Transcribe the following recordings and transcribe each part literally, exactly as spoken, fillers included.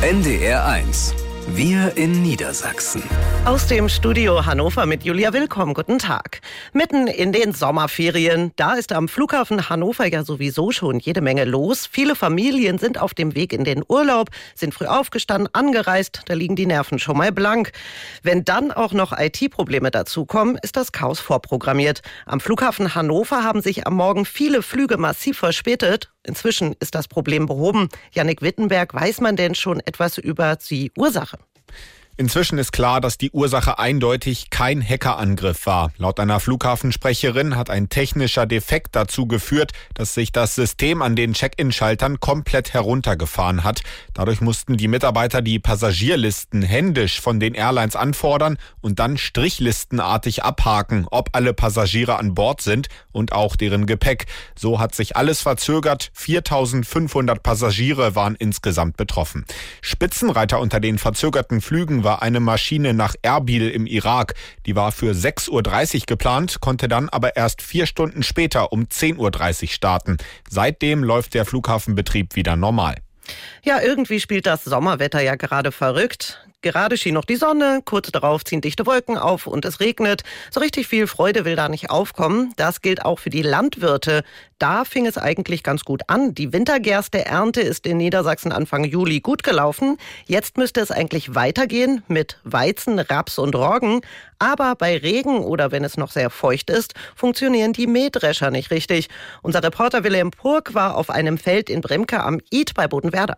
N D R eins. Wir in Niedersachsen. Aus dem Studio Hannover mit Julia Willkomm. Guten Tag. Mitten in den Sommerferien, da ist am Flughafen Hannover ja sowieso schon jede Menge los. Viele Familien sind auf dem Weg in den Urlaub, sind früh aufgestanden, angereist, da liegen die Nerven schon mal blank. Wenn dann auch noch I T-Probleme dazukommen, ist das Chaos vorprogrammiert. Am Flughafen Hannover haben sich am Morgen viele Flüge massiv verspätet. Inzwischen ist das Problem behoben. Jannik Wittenberg, weiß man denn schon etwas über die Ursache? Inzwischen ist klar, dass die Ursache eindeutig kein Hackerangriff war. Laut einer Flughafensprecherin hat ein technischer Defekt dazu geführt, dass sich das System an den Check-in-Schaltern komplett heruntergefahren hat. Dadurch mussten die Mitarbeiter die Passagierlisten händisch von den Airlines anfordern und dann strichlistenartig abhaken, ob alle Passagiere an Bord sind und auch deren Gepäck. So hat sich alles verzögert. viertausendfünfhundert Passagiere waren insgesamt betroffen. Spitzenreiter unter den verzögerten Flügen war eine Maschine nach Erbil im Irak. Die war für sechs Uhr dreißig geplant, konnte dann aber erst vier Stunden später um zehn Uhr dreißig starten. Seitdem läuft der Flughafenbetrieb wieder normal. Ja, irgendwie spielt das Sommerwetter ja gerade verrückt. Gerade schien noch die Sonne, kurz darauf ziehen dichte Wolken auf und es regnet. So richtig viel Freude will da nicht aufkommen. Das gilt auch für die Landwirte. Da fing es eigentlich ganz gut an. Die Wintergerste-Ernte ist in Niedersachsen Anfang Juli gut gelaufen. Jetzt müsste es eigentlich weitergehen mit Weizen, Raps und Roggen. Aber bei Regen oder wenn es noch sehr feucht ist, funktionieren die Mähdrescher nicht richtig. Unser Reporter Wilhelm Purk war auf einem Feld in Bremke am Id bei Bodenwerder.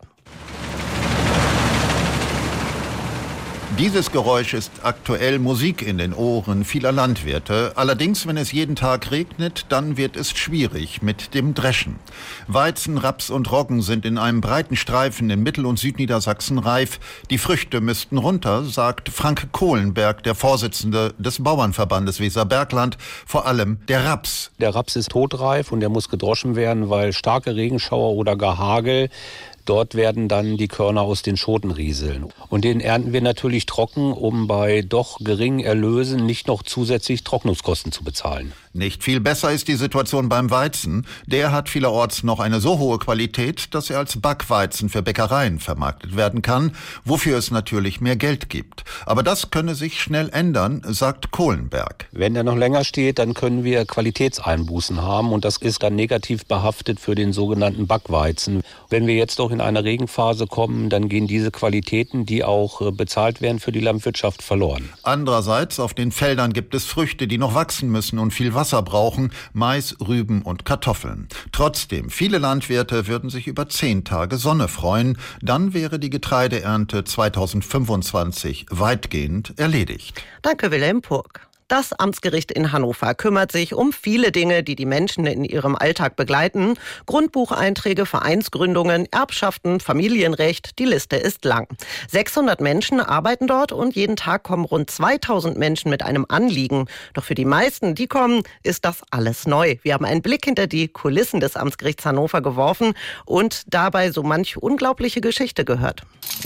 Dieses Geräusch ist aktuell Musik in den Ohren vieler Landwirte. Allerdings, wenn es jeden Tag regnet, dann wird es schwierig mit dem Dreschen. Weizen, Raps und Roggen sind in einem breiten Streifen in Mittel- und Südniedersachsen reif. Die Früchte müssten runter, sagt Frank Kohlenberg, der Vorsitzende des Bauernverbandes Weserbergland. Vor allem der Raps. Der Raps ist todreif und der muss gedroschen werden, weil starke Regenschauer oder gar Hagel, dort werden dann die Körner aus den Schoten rieseln. Und den ernten wir natürlich trocken, um bei doch geringen Erlösen nicht noch zusätzlich Trocknungskosten zu bezahlen. Nicht viel besser ist die Situation beim Weizen. Der hat vielerorts noch eine so hohe Qualität, dass er als Backweizen für Bäckereien vermarktet werden kann, wofür es natürlich mehr Geld gibt. Aber das könne sich schnell ändern, sagt Kohlenberg. Wenn er noch länger steht, dann können wir Qualitätseinbußen haben und das ist dann negativ behaftet für den sogenannten Backweizen. Wenn wir jetzt doch in eine Regenphase kommen, dann gehen diese Qualitäten, die auch bezahlt werden für die Landwirtschaft, verloren. Andererseits, auf den Feldern gibt es Früchte, die noch wachsen müssen und viel Wasser brauchen, Mais, Rüben und Kartoffeln. Trotzdem, viele Landwirte würden sich über zehn Tage Sonne freuen. Dann wäre die Getreideernte zweitausendfünfundzwanzig weitgehend erledigt. Danke, Wilhelm Purk. Das Amtsgericht in Hannover kümmert sich um viele Dinge, die die Menschen in ihrem Alltag begleiten. Grundbucheinträge, Vereinsgründungen, Erbschaften, Familienrecht, die Liste ist lang. sechshundert Menschen arbeiten dort und jeden Tag kommen rund zweitausend Menschen mit einem Anliegen. Doch für die meisten, die kommen, ist das alles neu. Wir haben einen Blick hinter die Kulissen des Amtsgerichts Hannover geworfen und dabei so manch unglaubliche Geschichte gehört.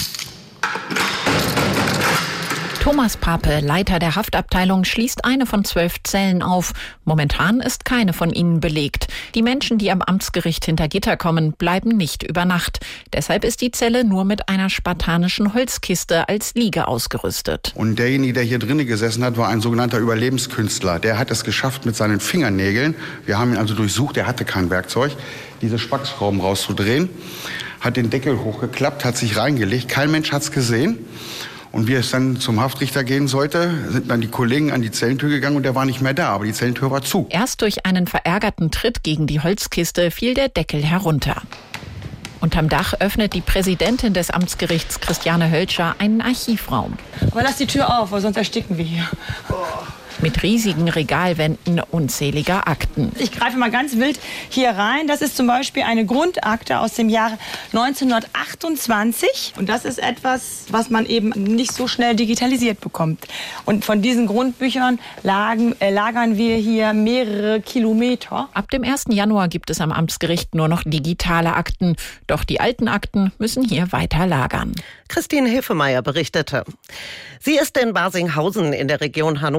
Thomas Pape, Leiter der Haftabteilung, schließt eine von zwölf Zellen auf. Momentan ist keine von ihnen belegt. Die Menschen, die am Amtsgericht hinter Gitter kommen, bleiben nicht über Nacht. Deshalb ist die Zelle nur mit einer spartanischen Holzkiste als Liege ausgerüstet. Und derjenige, der hier drinnen gesessen hat, war ein sogenannter Überlebenskünstler. Der hat es geschafft, mit seinen Fingernägeln, wir haben ihn also durchsucht, er hatte kein Werkzeug, diese Spackschrauben rauszudrehen, hat den Deckel hochgeklappt, hat sich reingelegt. Kein Mensch hat es gesehen. Und wie es dann zum Haftrichter gehen sollte, sind dann die Kollegen an die Zellentür gegangen und der war nicht mehr da, aber die Zellentür war zu. Erst durch einen verärgerten Tritt gegen die Holzkiste fiel der Deckel herunter. Unterm Dach öffnet die Präsidentin des Amtsgerichts, Christiane Hölscher, einen Archivraum. Aber lass die Tür auf, weil sonst ersticken wir hier. Oh. Mit riesigen Regalwänden unzähliger Akten. Ich greife mal ganz wild hier rein. Das ist zum Beispiel eine Grundakte aus dem Jahre neunzehnhundertachtundzwanzig. Und das ist etwas, was man eben nicht so schnell digitalisiert bekommt. Und von diesen Grundbüchern lagen, äh, lagern wir hier mehrere Kilometer. Ab dem ersten Januar gibt es am Amtsgericht nur noch digitale Akten. Doch die alten Akten müssen hier weiter lagern. Christine Hefemeyer berichtete. Sie ist in Barsinghausen in der Region Hannover seit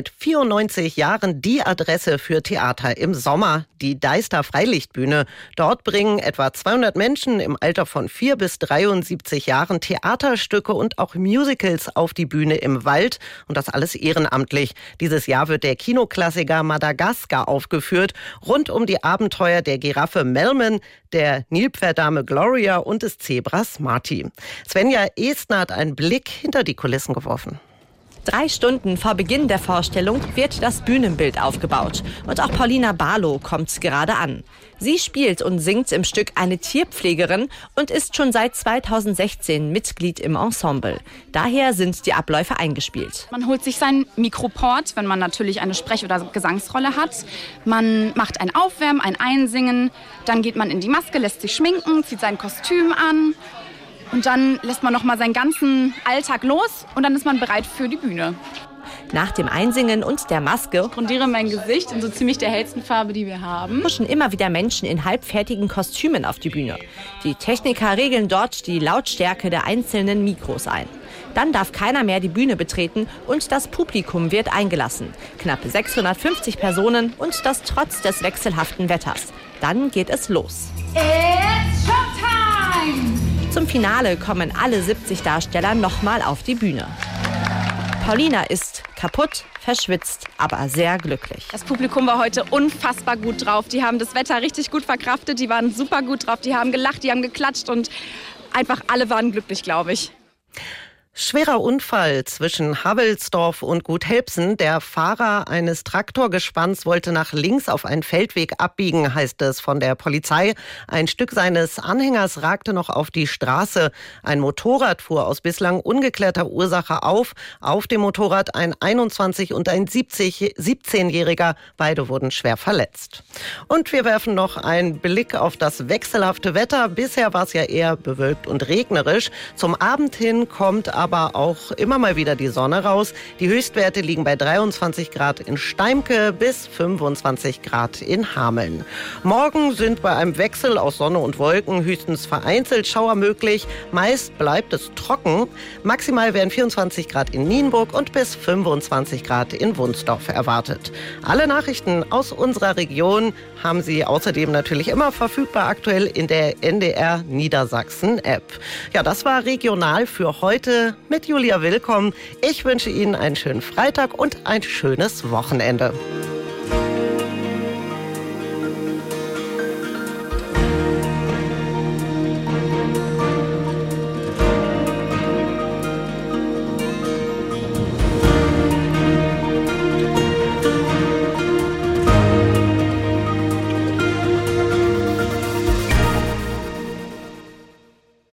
seit vierundneunzig Jahren die Adresse für Theater im Sommer, die Deister Freilichtbühne. Dort bringen etwa zweihundert Menschen im Alter von vier bis dreiundsiebzig Jahren Theaterstücke und auch Musicals auf die Bühne im Wald. Und das alles ehrenamtlich. Dieses Jahr wird der Kinoklassiker Madagaskar aufgeführt, rund um die Abenteuer der Giraffe Melman, der Nilpferddame Gloria und des Zebras Marty. Svenja Estner hat einen Blick hinter die Kulissen geworfen. Drei Stunden vor Beginn der Vorstellung wird das Bühnenbild aufgebaut. Und auch Paulina Barlow kommt gerade an. Sie spielt und singt im Stück eine Tierpflegerin und ist schon seit zweitausendsechzehn Mitglied im Ensemble. Daher sind die Abläufe eingespielt. Man holt sich sein Mikroport, wenn man natürlich eine Sprech- oder Gesangsrolle hat. Man macht ein Aufwärmen, ein Einsingen. Dann geht man in die Maske, lässt sich schminken, zieht sein Kostüm an. Und dann lässt man noch mal seinen ganzen Alltag los und dann ist man bereit für die Bühne. Nach dem Einsingen und der Maske ich grundiere mein Gesicht in so ziemlich der hellsten Farbe, die wir haben. Huschen immer wieder Menschen in halbfertigen Kostümen auf die Bühne. Die Techniker regeln dort die Lautstärke der einzelnen Mikros ein. Dann darf keiner mehr die Bühne betreten und das Publikum wird eingelassen. Knapp sechshundertfünfzig Personen und das trotz des wechselhaften Wetters. Dann geht es los. It's Showtime! Zum Finale kommen alle siebzig Darsteller nochmal auf die Bühne. Paulina ist kaputt, verschwitzt, aber sehr glücklich. Das Publikum war heute unfassbar gut drauf. Die haben das Wetter richtig gut verkraftet, die waren super gut drauf, die haben gelacht, die haben geklatscht und einfach alle waren glücklich, glaube ich. Schwerer Unfall zwischen Havelsdorf und Gut Helbsen. Der Fahrer eines Traktorgespanns wollte nach links auf einen Feldweg abbiegen, heißt es von der Polizei. Ein Stück seines Anhängers ragte noch auf die Straße. Ein Motorrad fuhr aus bislang ungeklärter Ursache auf. Auf dem Motorrad ein einundzwanzig- und ein siebzehnjähriger. Beide wurden schwer verletzt. Und wir werfen noch einen Blick auf das wechselhafte Wetter. Bisher war es ja eher bewölkt und regnerisch. Zum Abend hin kommt aber aber auch immer mal wieder die Sonne raus. Die Höchstwerte liegen bei dreiundzwanzig Grad in Steimke bis fünfundzwanzig Grad in Hameln. Morgen sind bei einem Wechsel aus Sonne und Wolken höchstens vereinzelt Schauer möglich. Meist bleibt es trocken. Maximal werden vierundzwanzig Grad in Nienburg und bis fünfundzwanzig Grad in Wunsdorf erwartet. Alle Nachrichten aus unserer Region haben Sie außerdem natürlich immer verfügbar aktuell in der N D R Niedersachsen App. Ja, das war regional für heute mit Julia Willkomm. Ich wünsche Ihnen einen schönen Freitag und ein schönes Wochenende.